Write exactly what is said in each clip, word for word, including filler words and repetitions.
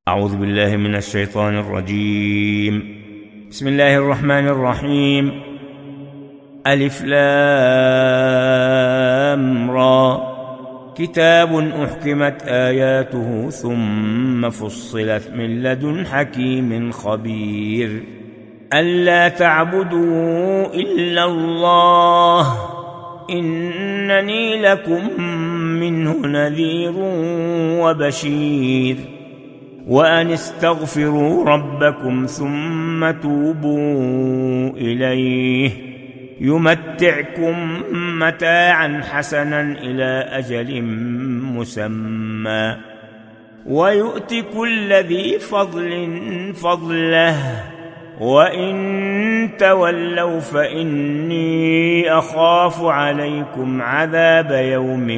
أعوذ بالله من الشيطان الرجيم. بسم الله الرحمن الرحيم. ألف لام را، كتاب أحكمت آياته ثم فصلت من لدن حكيم خبير. ألا تعبدوا إلا الله إنني لكم منه نذير وبشير. وأن استغفروا ربكم ثم توبوا إليه يمتعكم متاعا حسنا إلى أجل مسمى ويؤت كل ذي فضل فضله وإن تولوا فإني أخاف عليكم عذاب يوم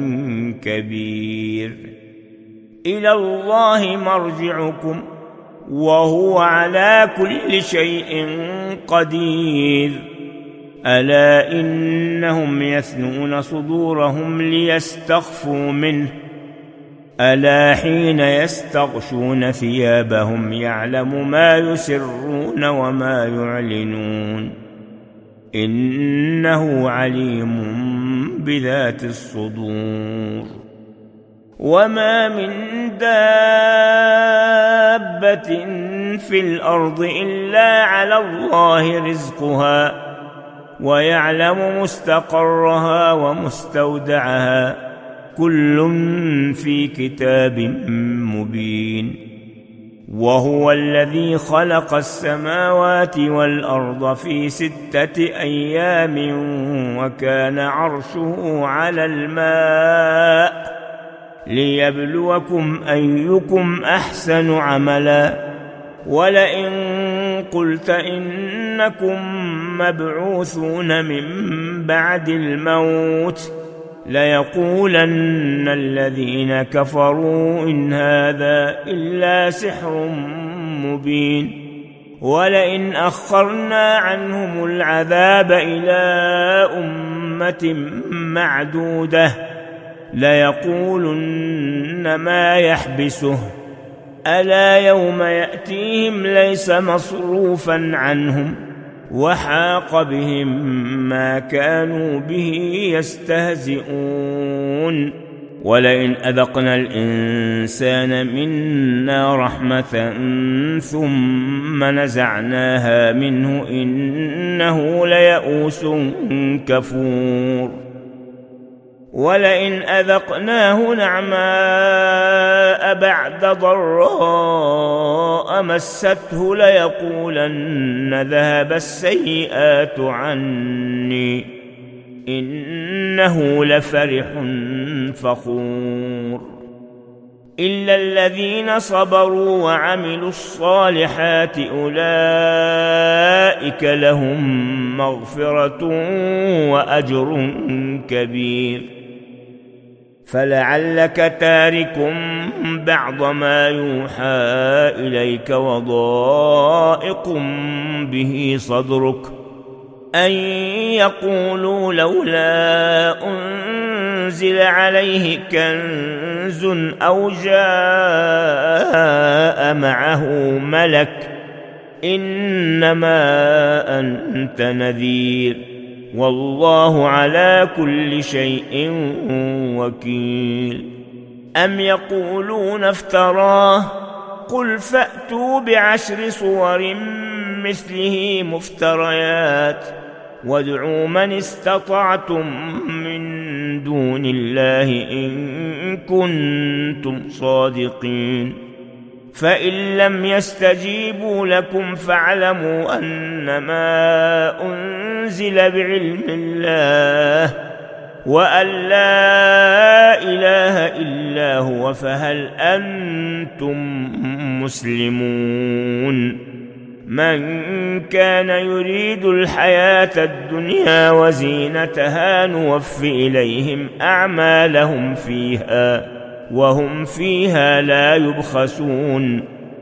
كبير. إلى الله مرجعكم وهو على كل شيء قدير. ألا إنهم يثنون صدورهم ليستخفوا منه ألا حين يستغشون ثيابهم يعلم ما يسرون وما يعلنون إنه عليم بذات الصدور. وما من دابة في الأرض إلا على الله رزقها ويعلم مستقرها ومستودعها كل في كتاب مبين. وهو الذي خلق السماوات والأرض في ستة أيام وكان عرشه على الماء ليبلوكم أيكم أحسن عملا. ولئن قلت إنكم مبعوثون من بعد الموت ليقولن الذين كفروا إن هذا إلا سحر مبين. ولئن أخرنا عنهم العذاب إلى أمة معدودة ليقولن ما يحبسه ألا يوم يأتيهم ليس مصروفا عنهم وحاق بهم ما كانوا به يستهزئون. ولئن أذقنا الإنسان منا رحمة ثم نزعناها منه إنه ليئوس كفور. ولئن أذقناه نعماء بعد ضراء مسته ليقولن ذهب السيئات عني إنه لفرح فخور. إلا الذين صبروا وعملوا الصالحات أولئك لهم مغفرة وأجر كبير. فلعلك تارك بعض ما يوحى إليك وضائق به صدرك أن يقولوا لولا أنزل عليه كنز أو جاء معه ملك إنما أنت نذير والله على كل شيء وكيل. أم يقولون افتراه قل فأتوا بعشر صور مثله مفتريات وادعوا من استطعتم من دون الله إن كنتم صادقين. فإن لم يستجيبوا لكم فاعلموا أنما أنزل بعلم الله وأن لا إله إلا هو فهل أنتم مسلمون. من كان يريد الحياة الدنيا وزينتها نوف إليهم أعمالهم فيها وهم فيها لا يبخسون.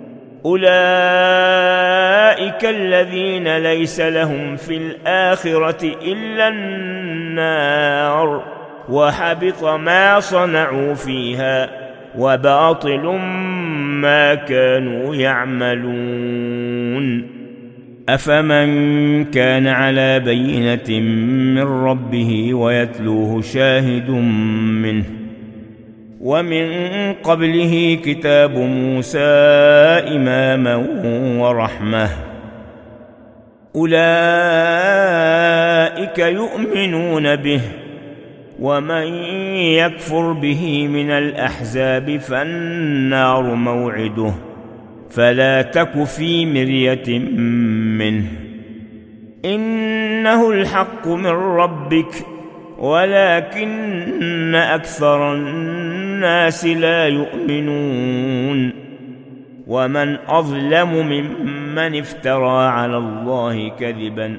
أولئك الذين ليس لهم في الآخرة إلا النار وحبط ما صنعوا فيها وباطل ما كانوا يعملون. أفمن كان على بينة من ربه ويتلوه شاهد منه ومن قبله كتاب موسى إماما ورحمة أولئك يؤمنون به، ومن يكفر به من الأحزاب فالنار موعده، فلا تك في مرية منه، إنه الحق من ربك ولكن أكثر الناس لا يؤمنون. ومن أظلم ممن افترى على الله كذبا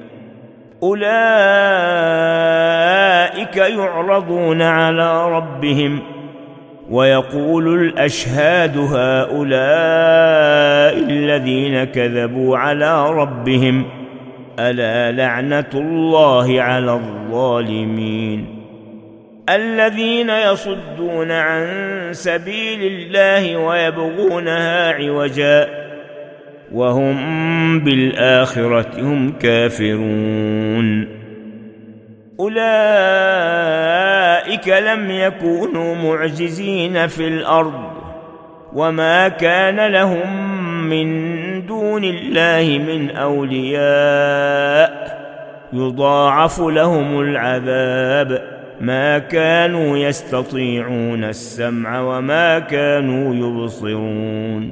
أولئك يعرضون على ربهم ويقول الأشهاد هؤلاء الذين كذبوا على ربهم ألا لعنة الله على الظالمين. الذين يصدون عن سبيل الله ويبغونها عوجا وهم بالآخرة هم كافرون. أولئك لم يكونوا معجزين في الأرض وما كان لهم من دون الله من أولياء يضاعف لهم العذاب ما كانوا يستطيعون السمع وما كانوا يبصرون.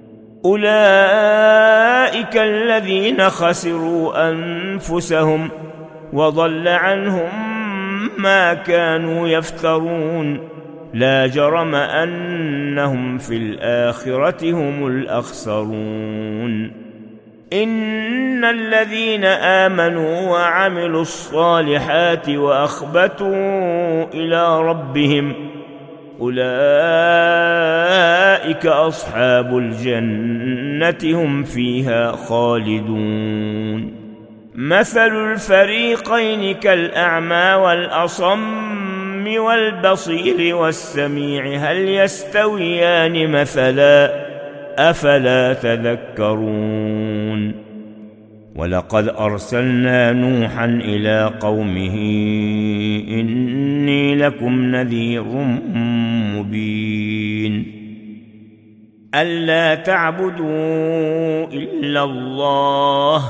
أولئك الذين خسروا أنفسهم وضل عنهم ما كانوا يفترون، لا جرم أنهم في الآخرة هم الأخسرون. إن الذين آمنوا وعملوا الصالحات وأخبتوا إلى ربهم أولئك أصحاب الجنة هم فيها خالدون. مثل الفريقين كالأعمى والأصم والبصير والسميع هل يستويان مثلا أفلا تذكرون. ولقد أرسلنا نوحا إلى قومه إني لكم نذير مبين ألا تعبدوا إلا الله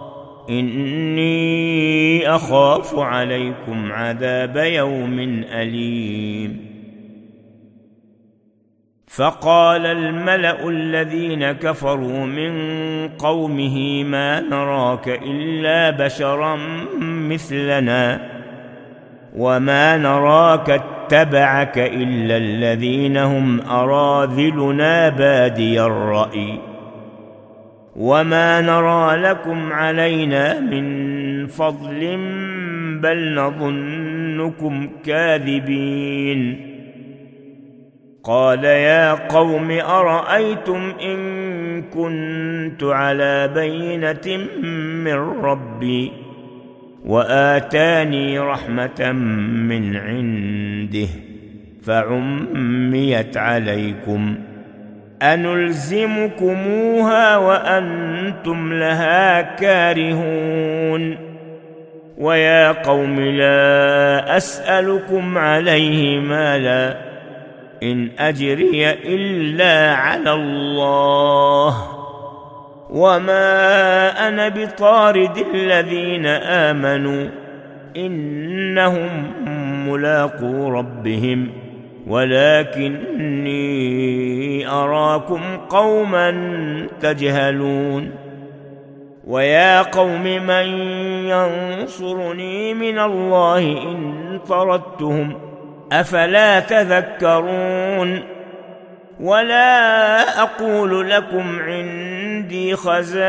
إني أخاف عليكم عذاب يوم أليم. فقال الملأ الذين كفروا من قومه ما نراك إلا بشرا مثلنا وما نراك اتبعك إلا الذين هم أراذلنا بادي الرأي وما نرى لكم علينا من فضل بل نظنكم كاذبين. قال يا قوم أرأيتم إن كنت على بينة من ربي وآتاني رحمة من عنده فعميت عليكم أنلزمكموها وأنتم لها كارهون. ويا قوم لا أسألكم عليه مالا إن أجري إلا على الله وما أنا بطارد الذين آمنوا إنهم ملاقو ربهم ولكني أراكم قوما تجهلون. ويا قوم من ينصرني من الله إن طردتهم أفلا تذكرون. ولا أقول لكم عندي خزائن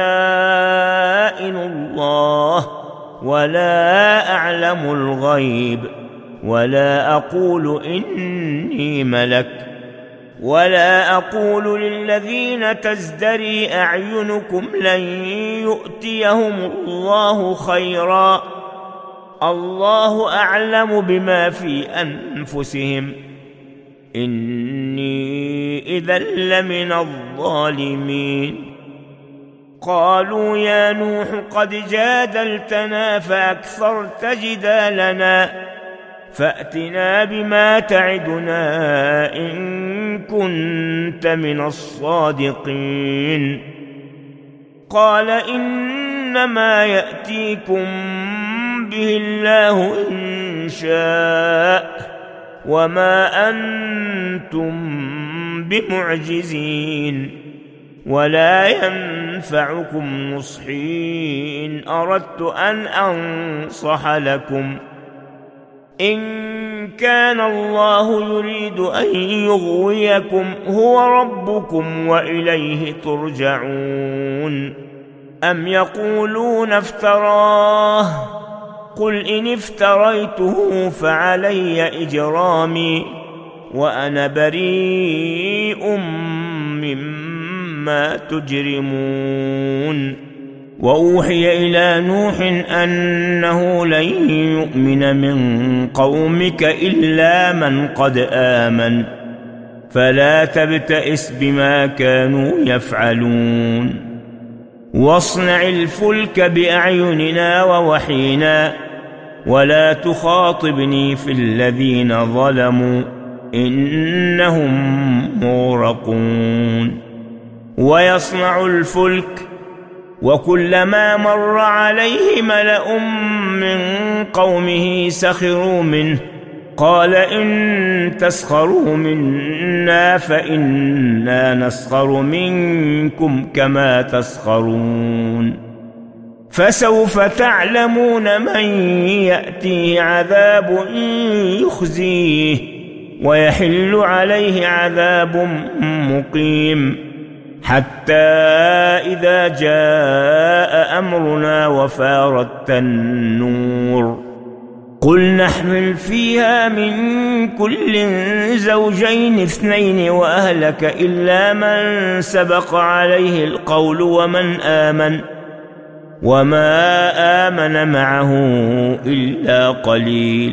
الله ولا أعلم الغيب ولا أقول إني ملك ولا أقول للذين تزدري أعينكم لن يؤتيهم الله خيرا الله أعلم بما في أنفسهم إني إذا لمن الظالمين. قالوا يا نوح قد جادلتنا فأكثرت جدالنا فأتنا بما تعدنا إن كنت من الصادقين. قال إنما يأتيكم به الله إن شاء وما أنتم بمعجزين ولا ينفعكم نصحي إن أردت أن أنصح لكم إن كان الله يريد أن يغويكم هو ربكم وإليه ترجعون. أم يقولون افتراه قل إن افتريته فعلي إجرامي وأنا بريء مما تجرمون. وأوحي إلى نوح أنه لن يؤمن من قومك إلا من قد آمن فلا تبتئس بما كانوا يفعلون. واصنع الفلك بأعيننا ووحينا ولا تخاطبني في الذين ظلموا إنهم مغرقون. ويصنع الفلك وكلما مر عليه ملأ من قومه سخروا منه قال إن تسخروا منا فإنا نسخر منكم كما تسخرون. فسوف تعلمون من يأتيه عذاب يخزيه ويحل عليه عذاب مقيم حتى إذا جاء أمرنا وفارت النور قل نحمل فيها من كل زوجين اثنين وأهلك إلا من سبق عليه القول ومن آمن وما آمن معه إلا قليل.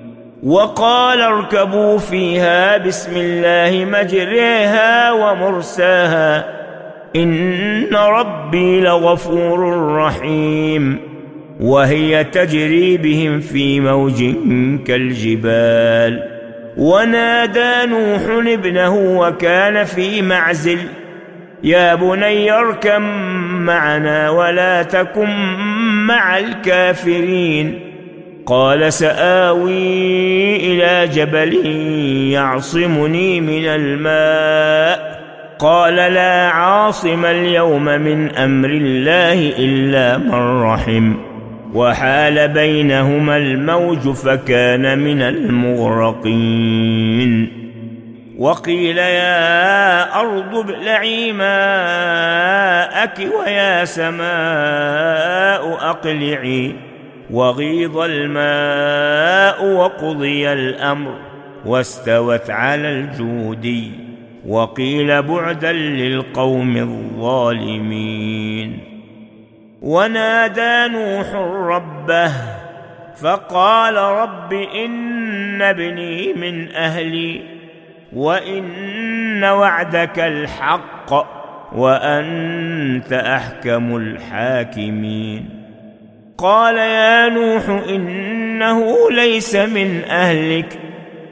وقال اركبوا فيها بسم الله مجريها ومرساها إن ربي لغفور رحيم. وهي تجري بهم في موج كالجبال. ونادى نوح ابنه وكان في معزل يا بني اركب معنا ولا تكن مع الكافرين. قال سآوي إلى جبل يعصمني من الماء قال لا عاصم اليوم من أمر الله إلا من رحم وحال بينهما الموج فكان من المغرقين. وقيل يا أرض ابلعي ماءك ويا سماء أقلعي وغيض الماء وقضي الأمر واستوت على الجودي وقيل بعدا للقوم الظالمين. ونادى نوح ربه فقال رب إن ابني من أهلي وإن وعدك الحق وأنت أحكم الحاكمين. قال يا نوح إنه ليس من أهلك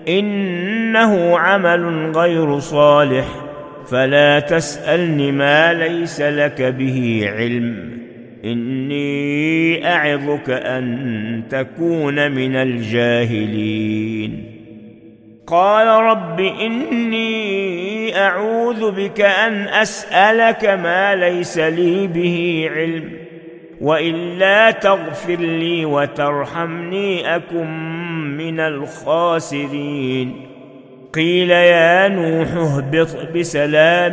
إنه عمل غير صالح فلا تسألني ما ليس لك به علم إني أعظك أن تكون من الجاهلين. قال رب إني أعوذ بك أن أسألك ما ليس لي به علم وإلا تغفر لي وترحمني أكن من الخاسرين. قيل يا نوح اهبط بسلام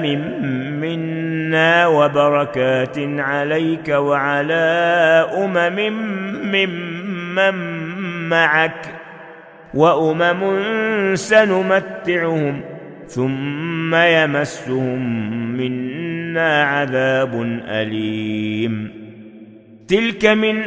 منا وبركات عليك وعلى أمم ممن معك وأمم سنمتعهم ثم يمسهم منا عذاب أليم. تلك من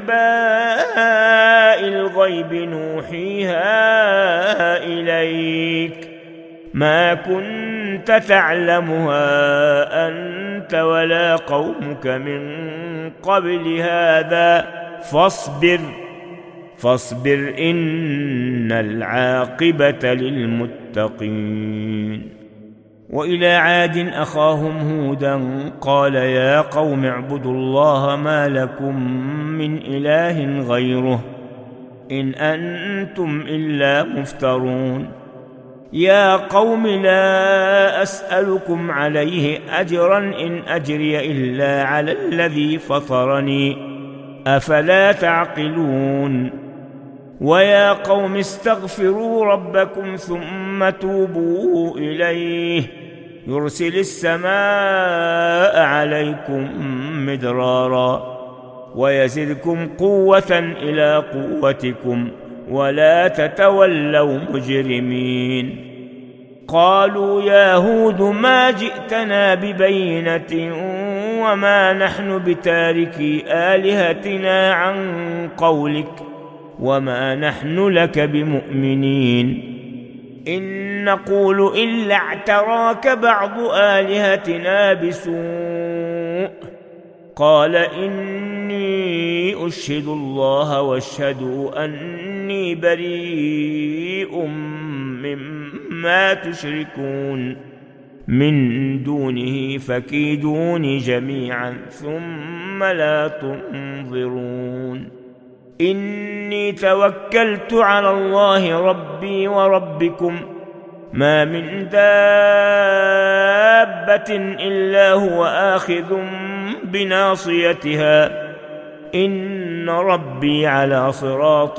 أنباء الغيب نوحيها إليك ما كنت كنت تعلمها أنت ولا قومك من قبل هذا فاصبر فاصبر إن العاقبة للمتقين. وإلى عاد أخاهم هودا قال يا قوم اعبدوا الله ما لكم من إله غيره إن أنتم إلا مفترون. يا قوم لا أسألكم عليه أجرا إن أجري إلا على الذي فطرني أفلا تعقلون. ويا قوم استغفروا ربكم ثم توبوا إليه يرسل السماء عليكم مدرارا ويزدكم قوة إلى قوتكم ولا تتولوا مجرمين. قالوا يا هود ما جئتنا ببينة وما نحن بتاركي آلهتنا عن قولك وما نحن لك بمؤمنين إن نقول إلا اعتراك بعض آلهتنا بسوء. قال إني أشهد الله واشهدوا أني بريء مما تشركون من دونه فكيدوني جميعا ثم لا تنظرون. إني توكلت على الله ربي وربكم ما من دابة إلا هو آخذ بناصيتها إن ربي على صراط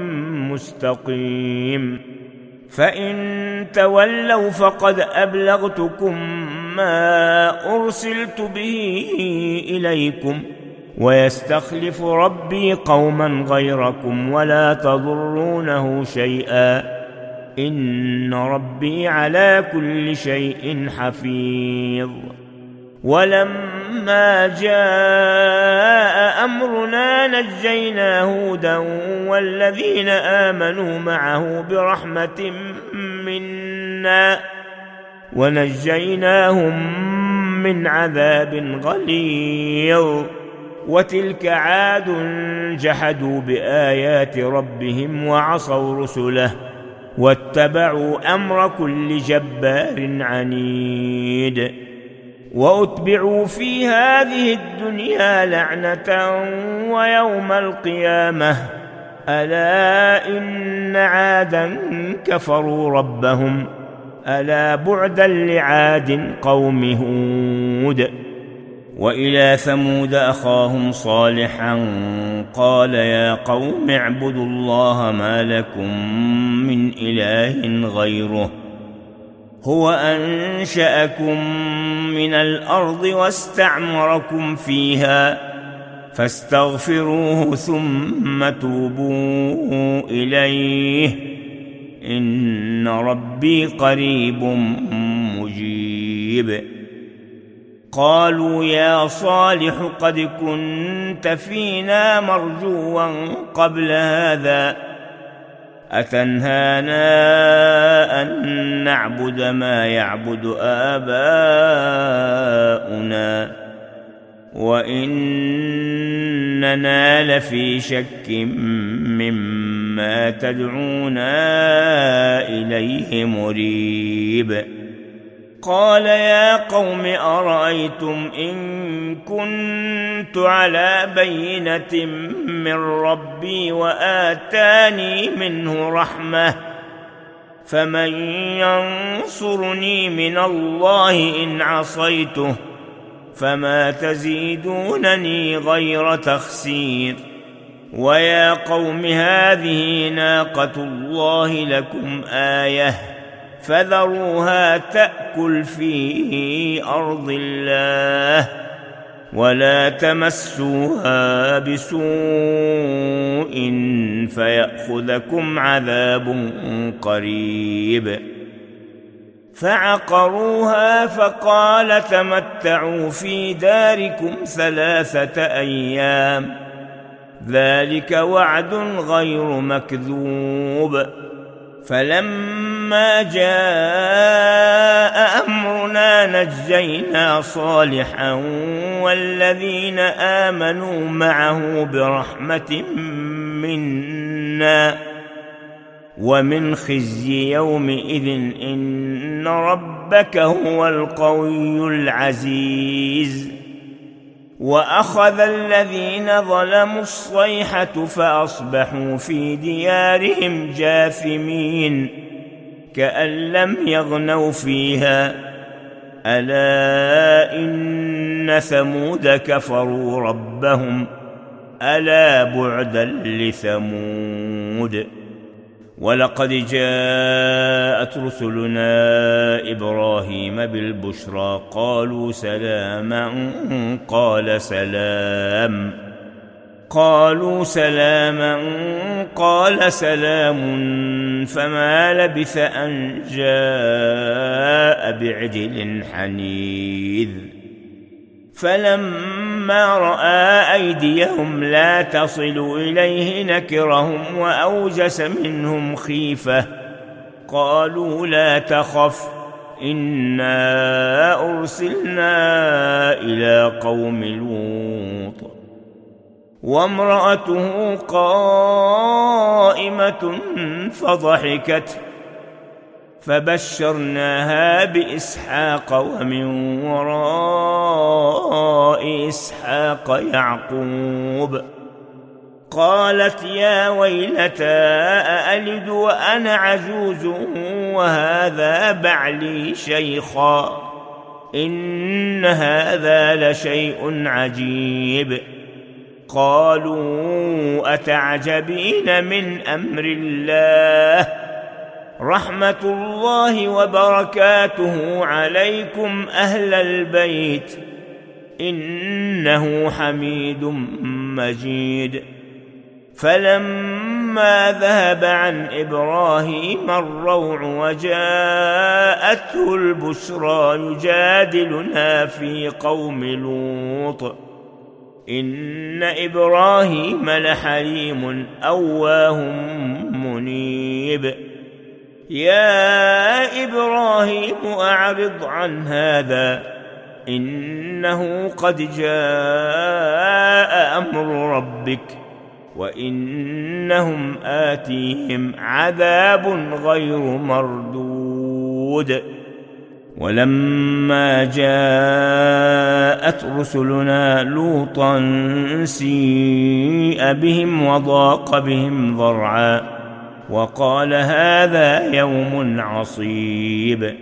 مستقيم. فإن تولوا فقد أبلغتكم ما أرسلت به إليكم ويستخلف ربي قوما غيركم ولا تضرونه شيئا إن ربي على كل شيء حفيظ. ولما جاء أمرنا نجينا هودا والذين آمنوا معه برحمة منا ونجيناهم من عذاب غليظ. وتلك عاد جحدوا بآيات ربهم وعصوا رسله واتبعوا أمر كل جبار عنيد. وأتبعوا في هذه الدنيا لعنة ويوم القيامة ألا إن عادا كفروا ربهم ألا بعدا لعاد قوم هود. وإلى ثمود أخاهم صالحا قال يا قوم اعبدوا الله ما لكم من إله غيره هو أنشأكم من الأرض واستعمركم فيها فاستغفروه ثم توبوا إليه إن ربي قريب مجيب. قالوا يا صالح قد كنت فينا مرجوا قبل هذا أتنهانا أن نعبد ما يعبد آباؤنا وإننا لفي شك مما تدعونا إليه مريب. قال يا قوم أرأيتم إن كنت على بينة من ربي وآتاني منه رحمة فمن ينصرني من الله إن عصيته فما تزيدونني غير تخسير. ويا قوم هذه ناقة الله لكم آية فذروها تأكل في أرض الله ولا تمسوها بسوء فيأخذكم عذاب قريب. فعقروها فقال تمتعوا في داركم ثلاثة أيام ذلك وعد غير مكذوب. فلما جاء أمرنا نجينا صالحا والذين آمنوا معه برحمة منا ومن خزي يومئذ إن ربك هو القوي العزيز. وأخذ الذين ظلموا الصيحة فأصبحوا في ديارهم جاثمين كأن لم يغنوا فيها ألا إن ثمود كفروا ربهم ألا بعدا لثمود. ولقد جاءت رسلنا إبراهيم بالبشرى قالوا سلاما قال سلام قالوا سلاما قال سلام فما لبث أن جاء بعجل حنيذ. فلما رأى أيديهم لا تصل إليه نكرهم وأوجس منهم خيفة قالوا لا تخف إنا أرسلنا إلى قوم لوط وامرأته قائمة فضحكت فبشرناها بإسحاق ومن وراء إسحاق يعقوب. قالت يا ويلتى أألد وأنا عجوز وهذا بعلي شيخا إن هذا لشيء عجيب. قالوا أتعجبين من أمر الله رحمة الله وبركاته عليكم أهل البيت إنه حميد مجيد. فلما ذهب عن إبراهيم الروع وجاءته البشرى يجادلنا في قوم لوط إن إبراهيم لحليم أواه منيب. يا إبراهيم أعرض عن هذا إنه قد جاء أمر ربك وإنهم آتيهم عذاب غير مردود. ولما جاءت رسلنا لوطا سيء بهم وضاق بهم ذرعا وقال هذا يوم عصيب.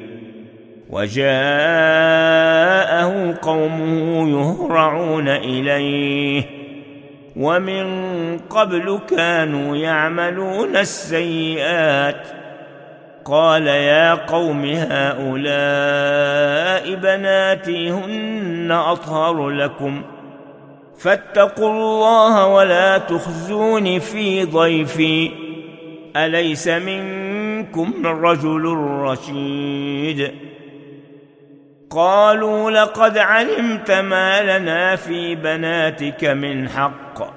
وجاءه قومه يهرعون إليه ومن قبل كانوا يعملون السيئات. قال يا قوم هؤلاء بناتي هن أطهر لكم فاتقوا الله ولا تخزون في ضيفي أليس منكم رجل رشيد. قالوا لقد علمت ما لنا في بناتك من حق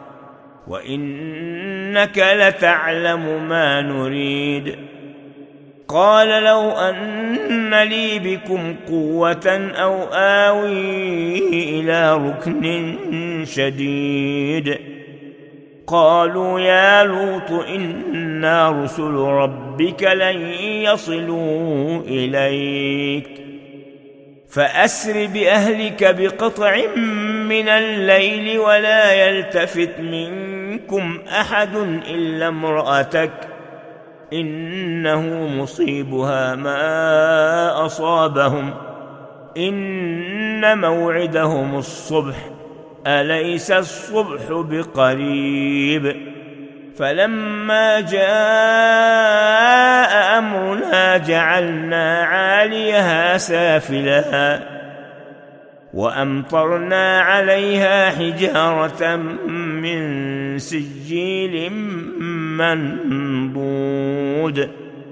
وإنك لتعلم ما نريد. قال لو أن لي بكم قوة أو آوي إلى ركن شديد. قالوا يا لوط إنا رسل ربك لن يصلوا إليك فأسر بأهلك بقطع من الليل ولا يلتفت منكم أحد إلا امرأتك إنه مصيبها ما أصابهم إن موعدهم الصبح أليس الصبح بقريب. فلما جاء أمرنا جعلنا عاليها سافلها وأمطرنا عليها حجارة من سجيل منضود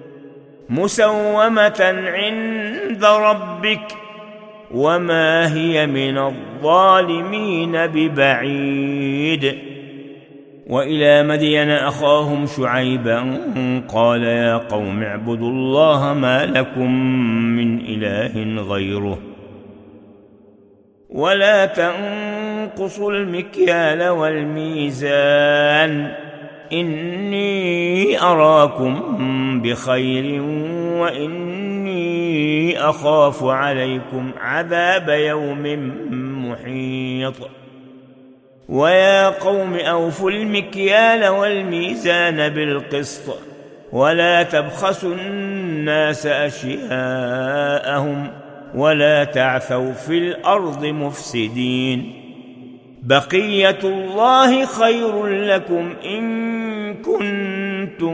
مسومة عند ربك وما هي من الظالمين ببعيد. وإلى مدين أخاهم شعيبا قال يا قوم اعبدوا الله ما لكم من إله غيره ولا تنقصوا المكيال والميزان إني أراكم بخير وإني أخاف عليكم عذاب يوم محيط. ويا قوم أوفوا المكيال والميزان بالقسط ولا تبخسوا الناس أشياءهم ولا تعثوا في الأرض مفسدين. بقية الله خير لكم إن كنتم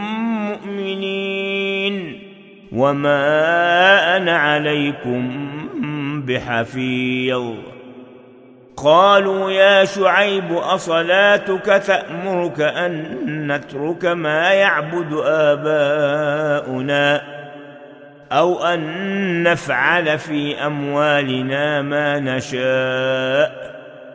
مؤمنين وما أنا عليكم بحفيظ. قالوا يا شعيب أصلاتك تأمرك أن نترك ما يعبد آباؤنا أو أن نفعل في أموالنا ما نشاء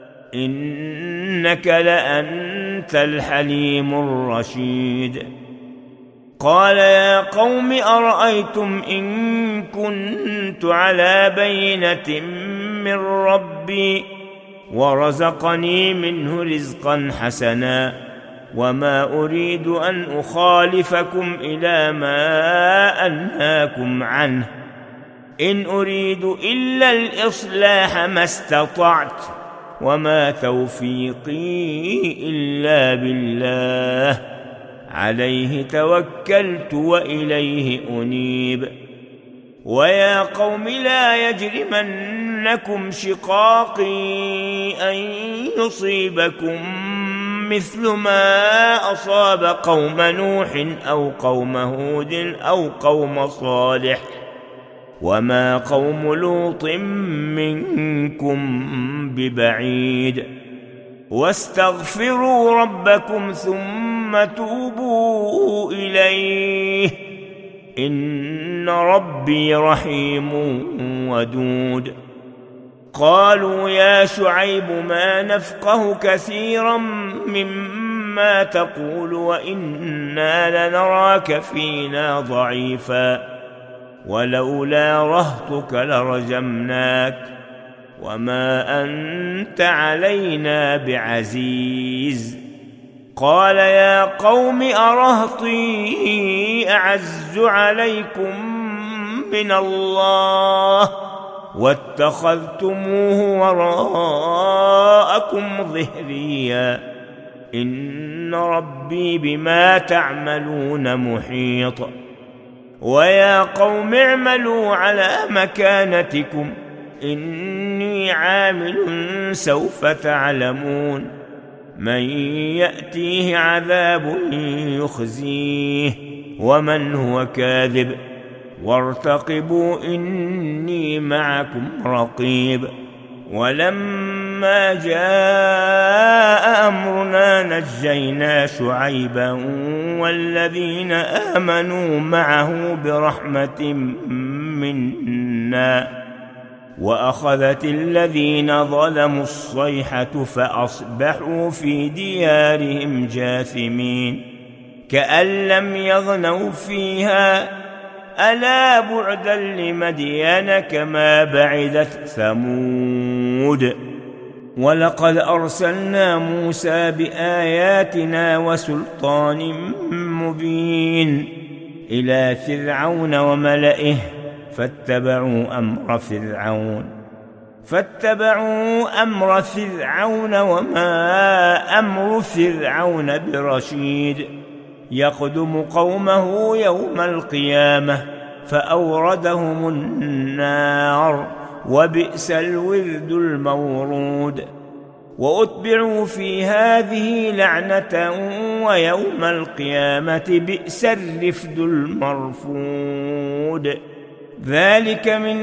إنك لأنت الحليم الرشيد. قال يا قوم أرأيتم إن كنت على بينة من ربي ورزقني منه رزقا حسنا وما أريد أن أخالفكم إلى ما أنهاكم عنه إن أريد إلا الإصلاح ما استطعت وما توفيقي إلا بالله عليه توكلت وإليه أنيب. ويا قوم لا يجرمنكم شقاقي أن يصيبكم مثل ما أصاب قوم نوح أو قوم هود أو قوم صالح وما قوم لوط منكم ببعيد. واستغفروا ربكم ثم توبوا إليه إن ربي رحيم ودود. قالوا يا شعيب ما نفقه كثيرا مما تقول وإنا لنراك فينا ضعيفا ولولا رهطك لرجمناك وما أنت علينا بعزيز. قال يا قوم أرهطي أعز عليكم من الله واتخذتموه وراءكم ظهريا إن ربي بما تعملون محيط. ويا قوم اعملوا على مكانتكم إني عامل سوف تعلمون من يأتيه عذاب يخزيه ومن هو كاذب وارتقبوا إني معكم رقيب. ولما جاء أمرنا نجينا شعيبا والذين آمنوا معه برحمة منا وأخذت الذين ظلموا الصيحة فأصبحوا في ديارهم جاثمين كأن لم يغنوا فيها ألا بعدا لمدين كما بعدت ثمود. ولقد أرسلنا موسى بآياتنا وسلطان مبين إلى فرعون وملئه فاتبعوا أمر فرعون فاتبعوا أمر فرعون وما أمر فرعون برشيد يقدم قومه يوم القيامة فأوردهم النار وبئس الورد المورود. وأتبعوا في هذه لعنة ويوم القيامة بئس الرفد المرفود. ذلك من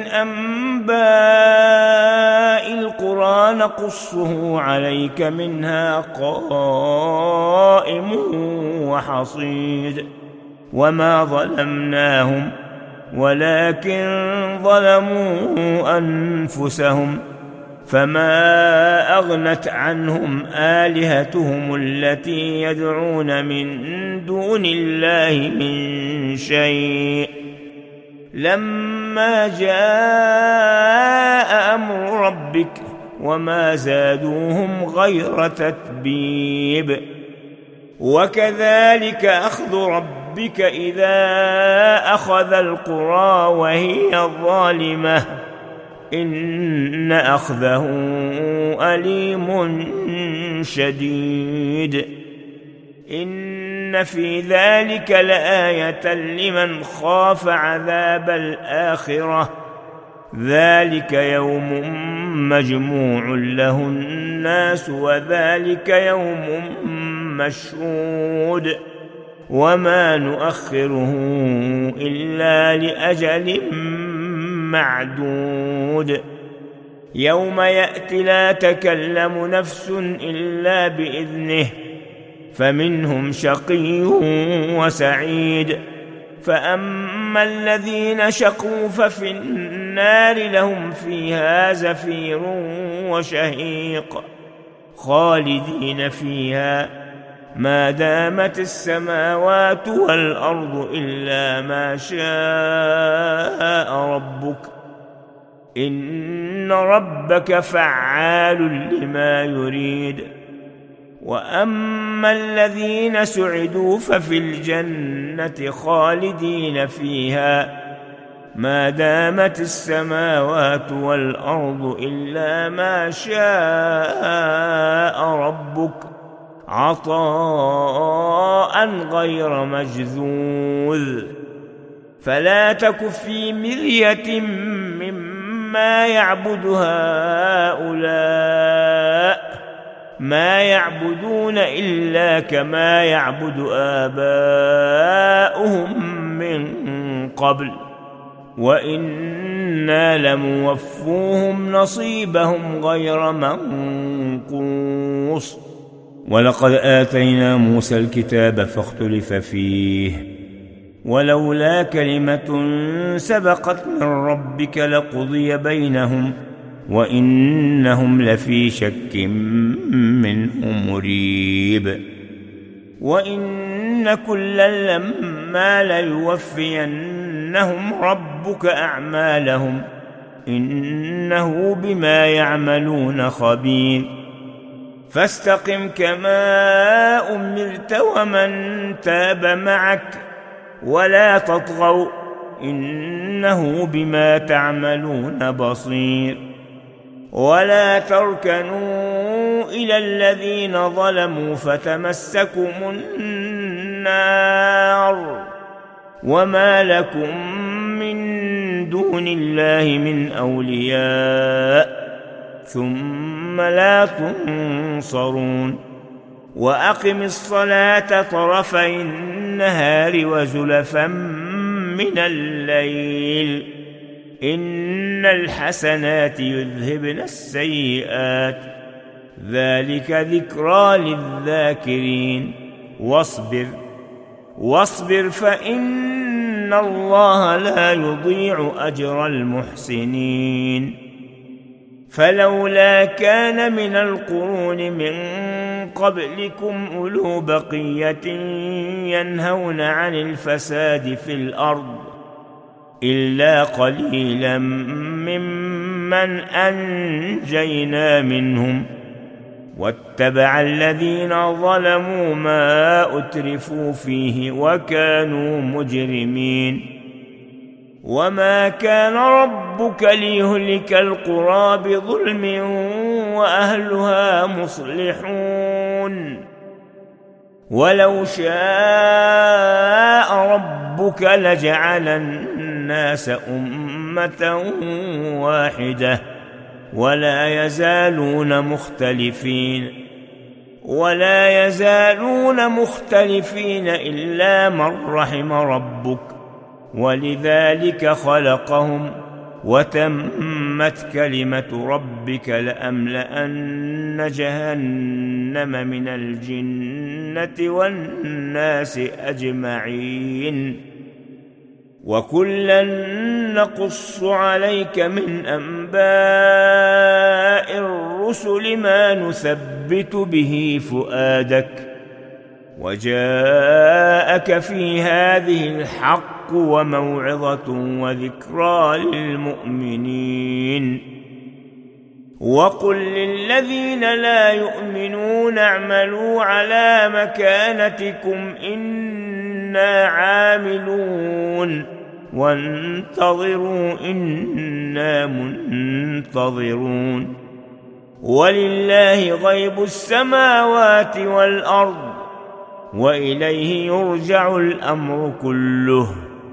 أنباء القرى نقصه عليك منها قائم وحصيد. وما ظلمناهم ولكن ظلموا أنفسهم فما أغنت عنهم آلهتهم التي يدعون من دون الله من شيء لما جاء أمر ربك وما زادوهم غير تتبيب وكذلك أخذ ربك إذا أخذ القرى وهي ظالمة إن أخذه أليم شديد إن في ذلك لآية لمن خاف عذاب الآخرة ذلك يوم مجموع له الناس وذلك يوم مشهود وما نؤخره إلا لأجل معدود يوم يأتي لا تكلم نفس إلا بإذنه فمنهم شقي وسعيد فأما الذين شقوا ففي النار لهم فيها زفير وشهيق خالدين فيها ما دامت السماوات والأرض إلا ما شاء ربك إن ربك فعال لما يريد وأما الذين سعدوا ففي الجنة خالدين فيها ما دامت السماوات والأرض إلا ما شاء ربك عطاء غير مجذوذ فلا تك في مرية مما يعبد هؤلاء ما يعبدون إلا كما يعبد آباؤهم من قبل وإنا لموفوهم نصيبهم غير منقوص ولقد آتينا موسى الكتاب فاختلف فيه ولولا كلمة سبقت من ربك لقضي بينهم وإنهم لفي شك منه مريب وإن كلا لما ليوفينهم ربك أعمالهم إنه بما يعملون خبير فاستقم كما أمرت ومن تاب معك ولا تطغوا إنه بما تعملون بصير ولا تركنوا إلى الذين ظلموا فتمسكم النار وما لكم من دون الله من أولياء ثم لا تنصرون وأقم الصلاة طرفي النهار وزلفا من الليل إن الحسنات يذهبن السيئات ذلك ذكرى للذاكرين واصبر واصبر فإن الله لا يضيع أجر المحسنين فلولا كان من القرون من قبلكم أولو بقية ينهون عن الفساد في الأرض إلا قليلا ممن أنجينا منهم واتبع الذين ظلموا ما أترفوا فيه وكانوا مجرمين وما كان ربك ليهلك القرى بظلم وأهلها مصلحون ولو شاء ربك لجعل الناس أمة واحدة ولا يزالون مختلفين ولا يزالون مختلفين إلا من رحم ربك ولذلك خلقهم وتمت كلمة ربك لأملأن جهنم من الجنة والناس أجمعين وكلا نقص عليك من أنباء الرسل ما نثبت به فؤادك وجاءك في هذه الحق الحق وموعظة وذكرى للمؤمنين. وقل للذين لا يؤمنون اعملوا على مكانتكم إنا عاملون وانتظروا إنا منتظرون. ولله غيب السماوات والأرض وإليه يرجع الأمر كله.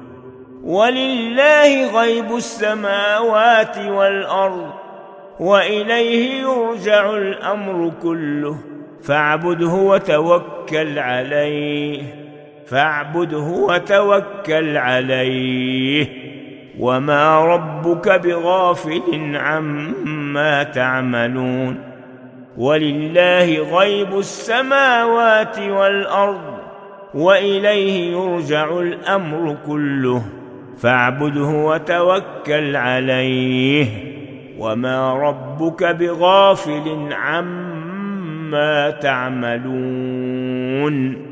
ولله غيب السماوات والأرض وإليه يرجع الأمر كله فاعبده وتوكل عليه فاعبده وتوكل عليه وما ربك بغافل عما تعملون. ولله غيب السماوات والأرض وإليه يرجع الأمر كله فاعبده وتوكل عليه وما ربك بغافل عما تعملون.